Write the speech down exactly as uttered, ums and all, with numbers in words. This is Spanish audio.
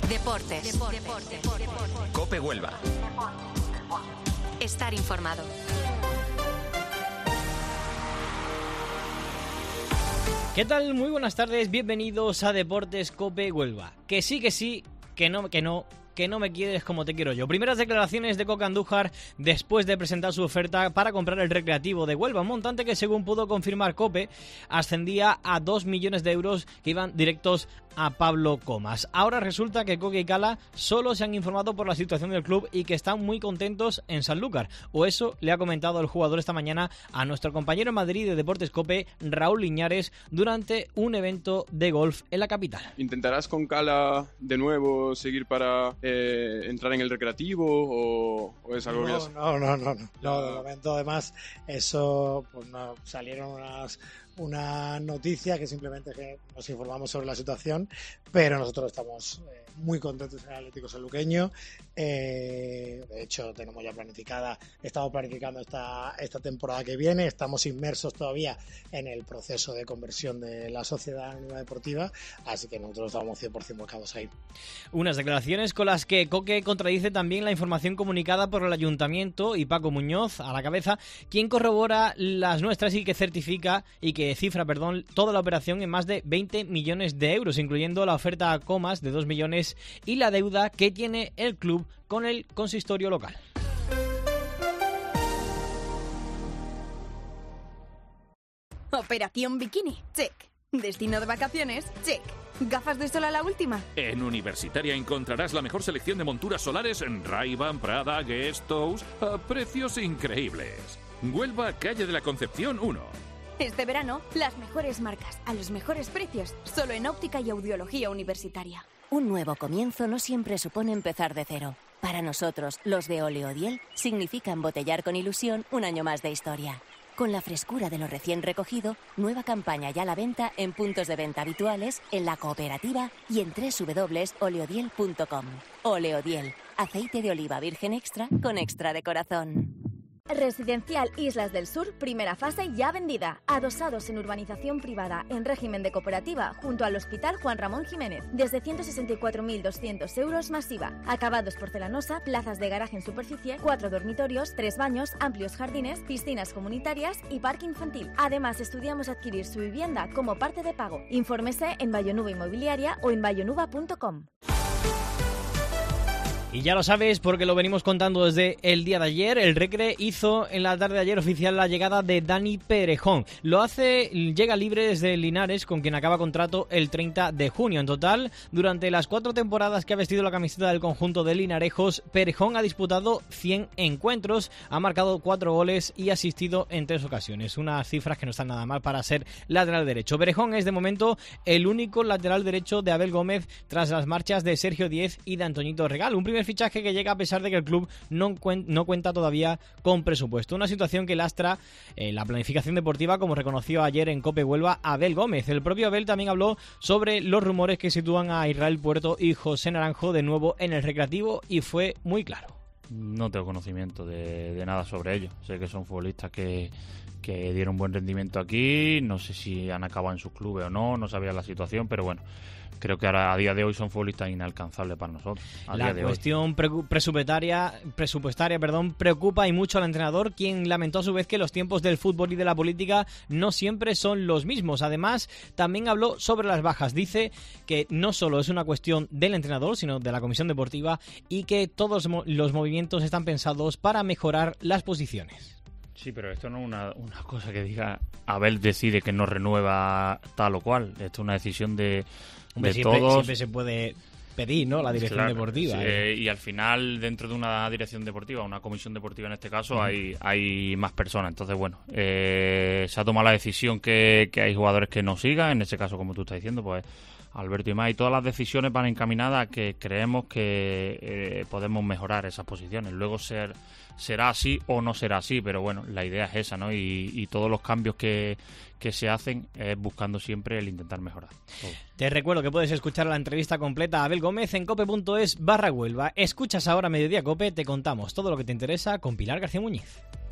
Deportes. Deportes. Deportes. Deportes. COPE Huelva. Estar informado. ¿Qué tal? Muy buenas tardes, bienvenidos a Deportes COPE Huelva. Que sí, que sí, que no, que no... que no me quieres como te quiero yo. Primeras declaraciones de Coque Andújar después de presentar su oferta para comprar el Recreativo de Huelva, un montante que, según pudo confirmar COPE, ascendía a dos millones de euros que iban directos a Pablo Comas. Ahora resulta que Coque y Cala solo se han informado por la situación del club y que están muy contentos en Sanlúcar, o eso le ha comentado el jugador esta mañana a nuestro compañero en Madrid de Deportes COPE, Raúl Liñares, durante un evento de golf en la capital. ¿Intentarás con Cala de nuevo seguir para eh, entrar en el Recreativo o, o es algo no, que ya... No, no, no, no, no. De momento, además, eso, pues no, salieron unas... una noticia que simplemente que nos informamos sobre la situación, pero nosotros estamos eh, muy contentos en el Atlético Sanluqueño. Eh, de hecho, tenemos ya planificada, estamos planificando esta, esta temporada que viene, estamos inmersos todavía en el proceso de conversión de la sociedad anónima deportiva, así que nosotros estamos cien por ciento volcados ahí. Unas declaraciones con las que Coque contradice también la información comunicada por el Ayuntamiento y Paco Muñoz a la cabeza, quien corrobora las nuestras y que certifica y que cifra, perdón, toda la operación en más de veinte millones de euros, incluyendo la oferta a Comas de dos millones y la deuda que tiene el club con el consistorio local. Operación Bikini, check. Destino de vacaciones, check. ¿Gafas de sol a la última? En Universitaria encontrarás la mejor selección de monturas solares en Ray-Ban, Prada, Guest House a precios increíbles. Huelva, calle de la Concepción uno. Este verano, las mejores marcas, a los mejores precios, solo en óptica y audiología universitaria. Un nuevo comienzo no siempre supone empezar de cero. Para nosotros, los de Oleodiel, significa embotellar con ilusión un año más de historia. Con la frescura de lo recién recogido, nueva campaña ya a la venta en puntos de venta habituales, en la cooperativa y en doble u doble u doble u punto oleodiel punto com. Oleodiel, aceite de oliva virgen extra con extra de corazón. Residencial Islas del Sur, primera fase ya vendida. Adosados en urbanización privada, en régimen de cooperativa, junto al Hospital Juan Ramón Jiménez. Desde ciento sesenta y cuatro mil doscientos euros masiva. Acabados porcelanosa, plazas de garaje en superficie, cuatro dormitorios, tres baños, amplios jardines, piscinas comunitarias y parque infantil. Además, estudiamos adquirir su vivienda como parte de pago. Infórmese en Vallonuba Inmobiliaria o en vallonuba punto com. Y ya lo sabes porque lo venimos contando desde el día de ayer. El Recre hizo en la tarde de ayer oficial la llegada de Dani Perejón. Lo hace, llega libre desde Linares, con quien acaba contrato el treinta de junio. En total, durante las cuatro temporadas que ha vestido la camiseta del conjunto de linarejos, Perejón ha disputado cien encuentros, ha marcado cuatro goles y ha asistido en tres ocasiones. Unas cifras que no están nada mal para ser lateral derecho. Perejón es de momento el único lateral derecho de Abel Gómez tras las marchas de Sergio Díez y de Antoñito Regal. Un primer fichaje que llega a pesar de que el club no, cuen- no cuenta todavía con presupuesto. Una situación que lastra eh, la planificación deportiva, como reconoció ayer en COPE Huelva Abel Gómez. El propio Abel también habló sobre los rumores que sitúan a Israel Puerto y José Naranjo de nuevo en el Recreativo y fue muy claro. No tengo conocimiento de, de nada sobre ello. Sé que son futbolistas que, que dieron buen rendimiento aquí. No sé si han acabado en sus clubes o no. No sabía la situación, pero bueno, creo que ahora a día de hoy son futbolistas inalcanzables para nosotros. A la día de cuestión pre- presupuestaria, presupuestaria perdón, preocupa y mucho al entrenador, quien lamentó a su vez que los tiempos del fútbol y de la política no siempre son los mismos. Además, también habló sobre las bajas. Dice que no solo es una cuestión del entrenador, sino de la comisión deportiva y que todos los movimientos están pensados para mejorar las posiciones. Sí, pero esto no es una, una cosa que diga Abel decide que no renueva tal o cual. Esto es una decisión de, Hombre, de siempre, todos. Siempre se puede pedir, ¿no? La dirección Claro, deportiva. sí, ¿eh? Y al final, dentro de una dirección deportiva, una comisión deportiva en este caso, uh-huh. hay, hay más personas. Entonces, bueno, eh, se ha tomado la decisión que, que hay jugadores que no sigan. En este caso, como tú estás diciendo, pues Alberto y más. Y todas las decisiones van encaminadas a que creemos que eh, podemos mejorar esas posiciones. Luego ser, será así o no será así, pero bueno, la idea es esa, ¿no? Y, y todos los cambios que, que se hacen es buscando siempre el intentar mejorar. Todo. Te recuerdo que puedes escuchar la entrevista completa a Abel Gómez en cope.es barra Huelva. Escuchas ahora Mediodía Cope, te contamos todo lo que te interesa con Pilar García Muñiz.